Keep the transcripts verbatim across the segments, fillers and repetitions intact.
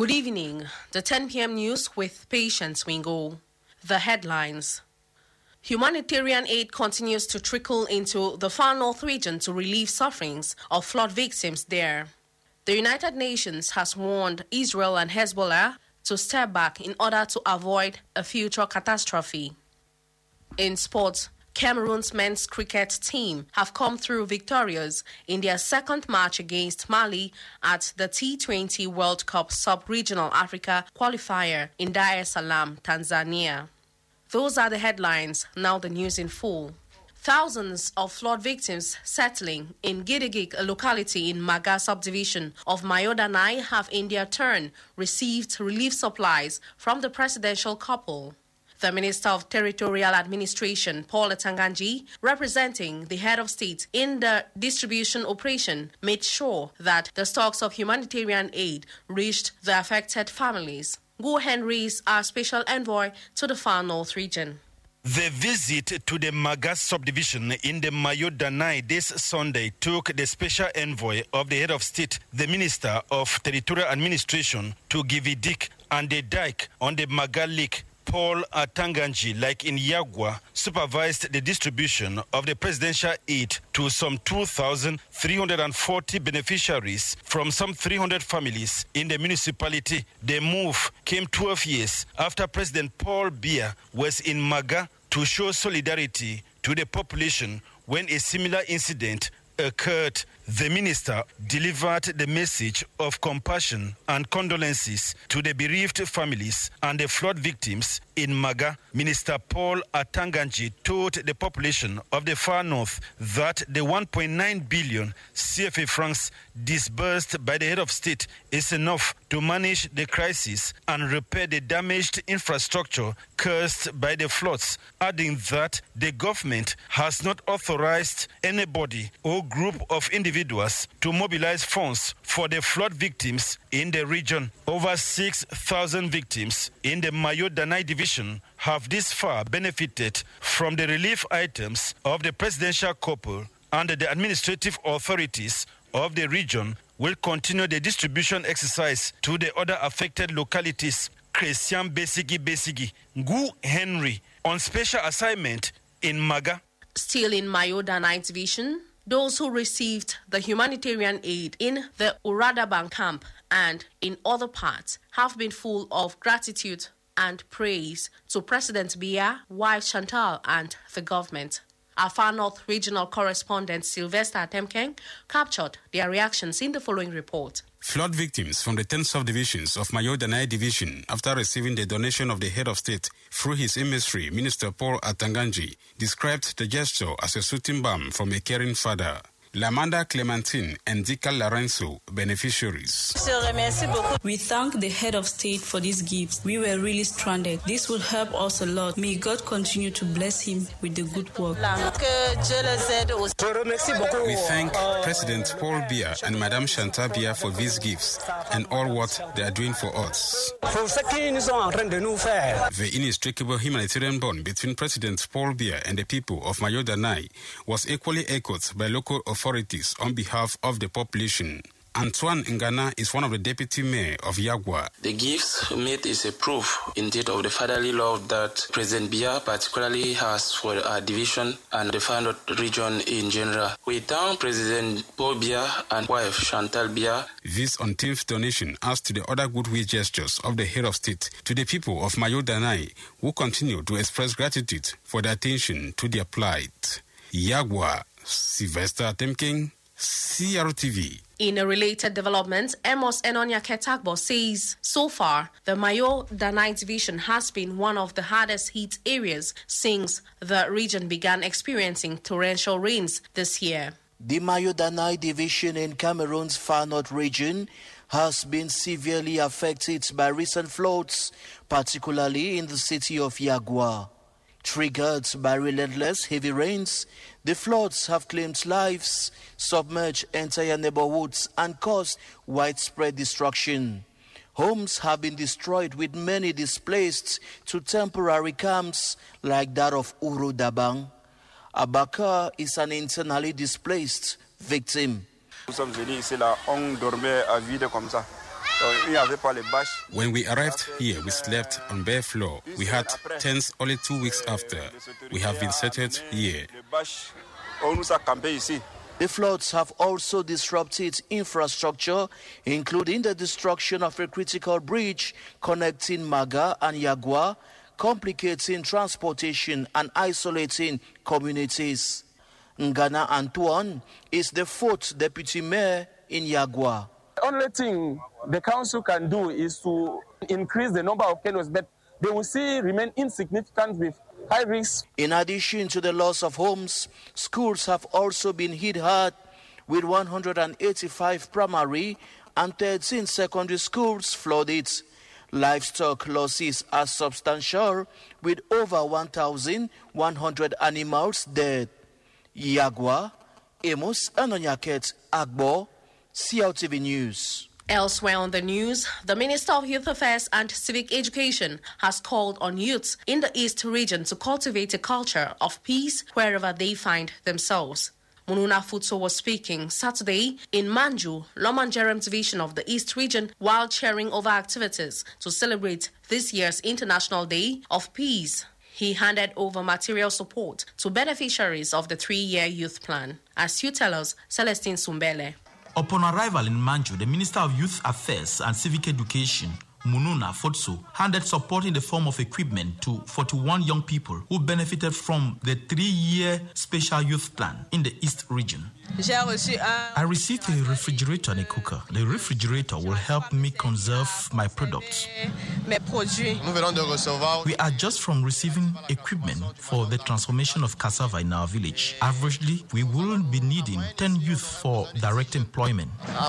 Good evening. The ten p m news with Patience Wingo. The headlines. Humanitarian aid continues to trickle into the far north region to relieve sufferings of flood victims there. The United Nations has warned Israel and Hezbollah to step back in order to avoid a future catastrophe. In sports, Cameroon's men's cricket team have come through victorious in their second match against Mali at the T twenty World Cup Sub-Regional Africa qualifier in Dar es Salaam, Tanzania. Those are the headlines. Now the news in full. Thousands of flood victims settling in Gidigig, a locality in Maga subdivision of Mayo-Danai, have in their turn received relief supplies from the presidential couple. The Minister of Territorial Administration, Paul Atanganji, representing the head of state in the distribution operation, made sure that the stocks of humanitarian aid reached the affected families. Go Henry is our special envoy to the far north region. The visit to the Maga subdivision in the Mayo-Danai this Sunday took the special envoy of the head of state, the Minister of Territorial Administration, to Gividik and the dike on the Maga Lake. Paul Atanganji, like in Yagwa, supervised the distribution of the presidential aid to some two thousand three hundred forty beneficiaries from some three hundred families in the municipality. The move came twelve years after President Paul Biya was in Maga to show solidarity to the population when a similar incident occurred. The minister delivered the message of compassion and condolences to the bereaved families and the flood victims in Maga. Minister Paul Atanganji told the population of the far north that the one point nine billion C F A francs disbursed by the head of state is enough to manage the crisis and repair the damaged infrastructure caused by the floods, adding that the government has not authorized anybody or group of individuals to mobilize funds for the flood victims in the region. Over six thousand victims in the Mayo-Danai division have this far benefited from the relief items of the presidential couple, and the administrative authorities of the region will continue the distribution exercise to the other affected localities. Christian Besigi Besigi, Ngu Henry, on special assignment in Maga. Still in Mayo-Danai division, those who received the humanitarian aid in the Uradaban camp and in other parts have been full of gratitude and praise to President Biya, wife Chantal, and the government. Our Far North regional correspondent Sylvester Atemkeng captured their reactions in the following report. Flood victims from the ten subdivisions of Mayo-Danai division, after receiving the donation of the head of state through his emissary, Minister Paul Atanganji, described the gesture as a soothing balm from a caring father. Lamanda Clementine and Dika Lorenzo, beneficiaries. We thank the head of state for these gifts. We were really stranded. This will help us a lot. May God continue to bless him with the good work. We thank President Paul Biya and Madame Chantal Biya for these gifts and all what they are doing for us. The inextricable humanitarian bond between President Paul Biya and the people of Mayo-Danai was equally echoed by local authorities on behalf of the population. Antoine Ngana is one of the deputy mayor of Yagwa. The gifts made is a proof indeed of the fatherly love that President Biya particularly has for our division and the Far North region in general. We thank President Paul Biya and wife Chantal Biya. This unthinked donation adds to the other goodwill gestures of the head of state to the people of Mayo-Danai, who continue to express gratitude for the attention to their plight. Yagwa, Sylvester Atemkeng, C R T V. In a related development, Amos Enonia Ketagbo says so far the Mayo-Danai division has been one of the hardest hit areas since the region began experiencing torrential rains this year. The Mayo-Danai division in Cameroon's Far North region has been severely affected by recent floods, particularly in the city of Yagwa. Triggered by relentless heavy rains, the floods have claimed lives, submerged entire neighborhoods, and caused widespread destruction. Homes have been destroyed, with many displaced to temporary camps like that of Urudabang. Abaka is an internally displaced victim. Nous sommes venus ici là, on dormait à vide comme ça. When we arrived here, we slept on bare floor. We had tents only two weeks after. We have been settled here. The floods have also disrupted infrastructure, including the destruction of a critical bridge connecting Maga and Yagua, complicating transportation and isolating communities. Ngana Antoine is the fourth deputy mayor in Yagua. The only thing the council can do is to increase the number of canoes, but they will still remain insignificant with high risk. In addition to the loss of homes, schools have also been hit hard, with one hundred eighty-five primary and thirteen secondary schools flooded. Livestock losses are substantial, with over one thousand one hundred animals dead. Yagua, Amos Anonyaket Agbo, C L T V News. Elsewhere on the news, the Minister of Youth Affairs and Civic Education has called on youths in the East region to cultivate a culture of peace wherever they find themselves. Mununa Futso was speaking Saturday in Manju, Lomanjerem division of the East region, while chairing over activities to celebrate this year's International Day of Peace. He handed over material support to beneficiaries of the three-year youth plan. As you tell us, Celestine Sumbele. Upon arrival in Manju, the Minister of Youth Affairs and Civic Education, Mununa Futso, handed support in the form of equipment to forty-one young people who benefited from the three-year special youth plan in the East region. I received a refrigerator and a cooker. The refrigerator will help me conserve my products. We are just from receiving equipment for the transformation of cassava in our village. Averagely, we will be needing ten youth for direct employment.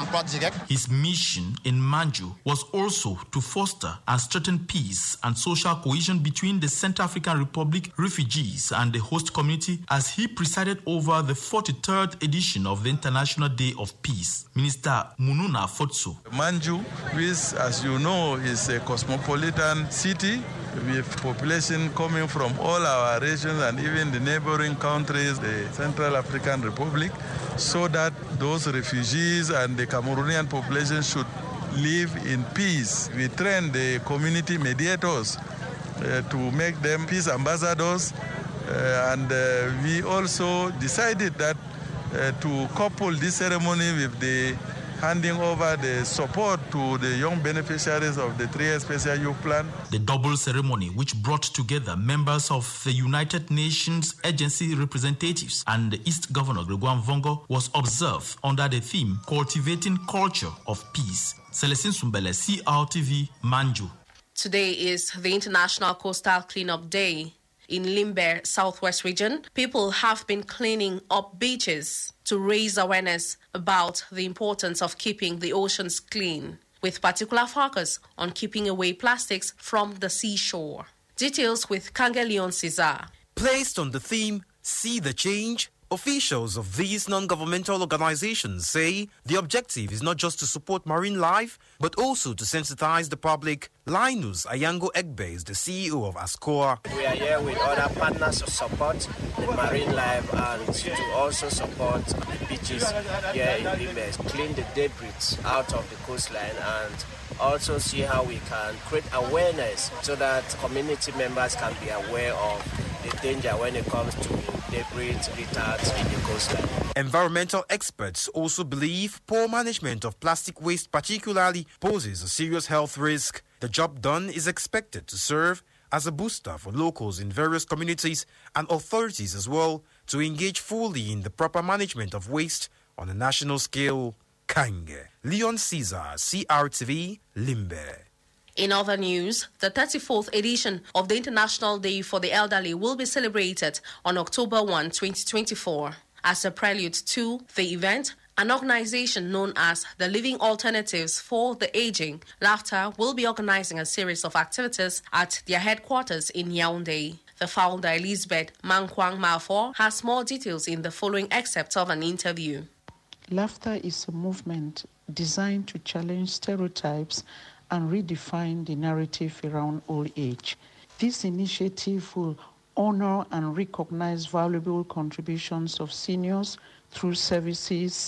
His mission in Manju was also to foster and strengthen peace and social cohesion between the Central African Republic refugees and the host community as he presided over the forty-third edition of the International Day of Peace. Minister Mununa Futso. Manju, which, as you know, is a cosmopolitan city with population coming from all our regions and even the neighboring countries, the Central African Republic, so that those refugees and the Cameroonian population should live in peace. We train the community mediators uh, to make them peace ambassadors, uh, and uh, we also decided that uh, to couple this ceremony with the handing over the support to the young beneficiaries of the three-year special youth plan. The double ceremony, which brought together members of the United Nations agency representatives and the East Governor Gregoire Mvongo, was observed under the theme Cultivating Culture of Peace. Celestine Sumbele, C R T V, Manju. Today is the International Coastal Cleanup Day. In Limbe, Southwest region, people have been cleaning up beaches to raise awareness about the importance of keeping the oceans clean, with particular focus on keeping away plastics from the seashore. Details with Kangelion Cesar. Placed on the theme, See the Change, officials of these non-governmental organizations say the objective is not just to support marine life, but also to sensitize the public. Linus Ayango Egbe is the C E O of ASCOA. We are here with other partners to support the marine life and to also support the beaches here in Limbe, clean the debris out of the coastline and also see how we can create awareness so that community members can be aware of the danger when it comes to debris litter in the coastline. Environmental experts also believe poor management of plastic waste particularly poses a serious health risk. The job done is expected to serve as a booster for locals in various communities and authorities as well to engage fully in the proper management of waste on a national scale. Kange, Leon Caesar, C R T V, Limbe. In other news, the thirty-fourth edition of the International Day for the Elderly will be celebrated on October first, twenty twenty-four. As a prelude to the event, an organization known as the Living Alternatives for the Aging, Laughter, will be organizing a series of activities at their headquarters in Yaoundé. The founder, Elizabeth Mankwang Mafor, has more details in the following excerpt of an interview. Laughter is a movement designed to challenge stereotypes and redefine the narrative around old age. This initiative will honor and recognize valuable contributions of seniors through services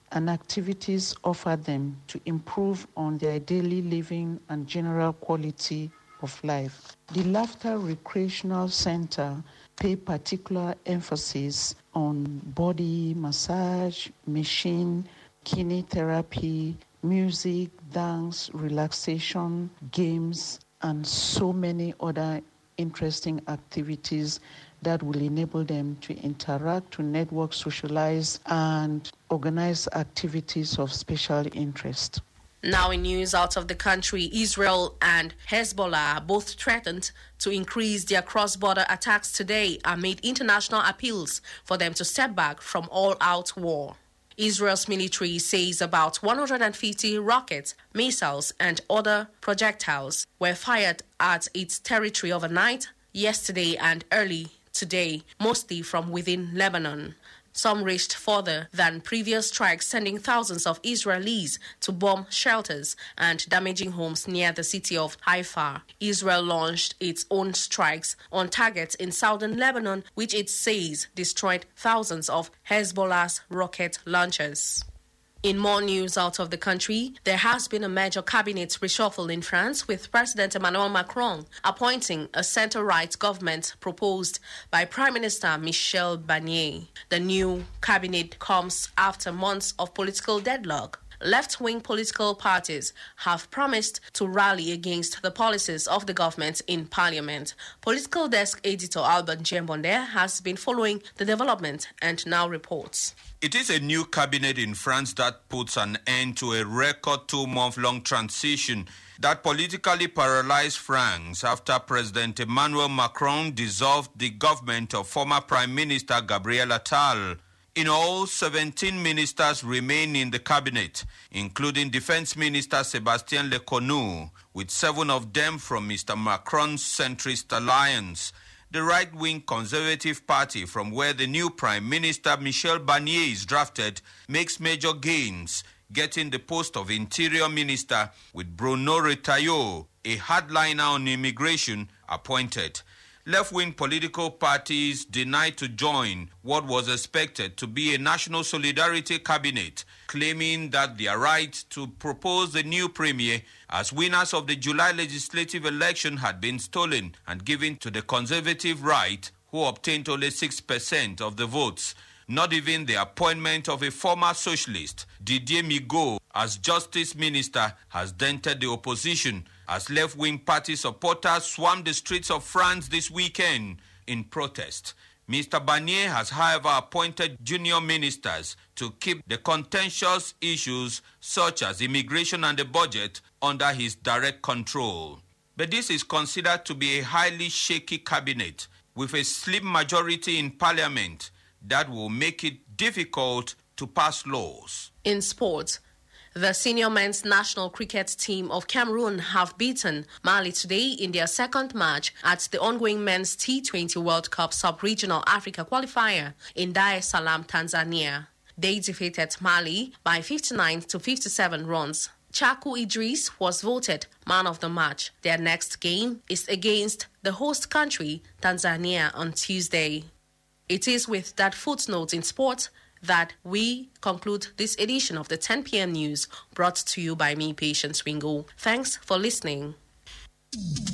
and activities offered them to improve on their daily living and general quality of life. The Laughter Recreational Center pay particular emphasis on body massage, machine, kinesiotherapy, music, dance, relaxation, games, and so many other interesting activities that will enable them to interact, to network, socialize, and organize activities of special interest. Now in news out of the country, Israel and Hezbollah both threatened to increase their cross-border attacks today amid international appeals for them to step back from all-out war. Israel's military says about one hundred fifty rockets, missiles, and other projectiles were fired at its territory overnight, yesterday and early today, mostly from within Lebanon. Some reached further than previous strikes, sending thousands of Israelis to bomb shelters and damaging homes near the city of Haifa. Israel launched its own strikes on targets in southern Lebanon, which it says destroyed thousands of Hezbollah's rocket launchers. In more news out of the country, there has been a major cabinet reshuffle in France, with President Emmanuel Macron appointing a centre-right government proposed by Prime Minister Michel Barnier. The new cabinet comes after months of political deadlock. Left-wing political parties have promised to rally against the policies of the government in parliament. Political desk editor Albert Jembonde has been following the development and now reports. It is a new cabinet in France that puts an end to a record two-month-long transition that politically paralyzed France after President Emmanuel Macron dissolved the government of former Prime Minister Gabriel Attal. In all, seventeen ministers remain in the cabinet, including Defense Minister Sébastien Lecornu, with seven of them from Mister Macron's centrist alliance. The right-wing Conservative Party, from where the new Prime Minister Michel Barnier is drafted, makes major gains, getting the post of Interior Minister, with Bruno Retailleau, a hardliner on immigration, appointed. Left-wing political parties denied to join what was expected to be a national solidarity cabinet, claiming that their right to propose the new premier as winners of the July legislative election had been stolen and given to the conservative right, who obtained only six percent of the votes. Not even the appointment of a former socialist, Didier Migaud, as justice minister has dented the opposition, as left-wing party supporters swarmed the streets of France this weekend in protest. Mister Barnier has, however, appointed junior ministers to keep the contentious issues such as immigration and the budget under his direct control. But this is considered to be a highly shaky cabinet with a slim majority in parliament that will make it difficult to pass laws. In sports, the senior men's national cricket team of Cameroon have beaten Mali today in their second match at the ongoing men's T twenty World Cup Sub-Regional Africa qualifier in Dar es Salaam, Tanzania. They defeated Mali by fifty-nine to fifty-seven runs. Chaku Idris was voted man of the match. Their next game is against the host country, Tanzania, on Tuesday. It is with that footnote in sports that we conclude this edition of the ten p.m. news, brought to you by me, Patience Ringo. Thanks for listening.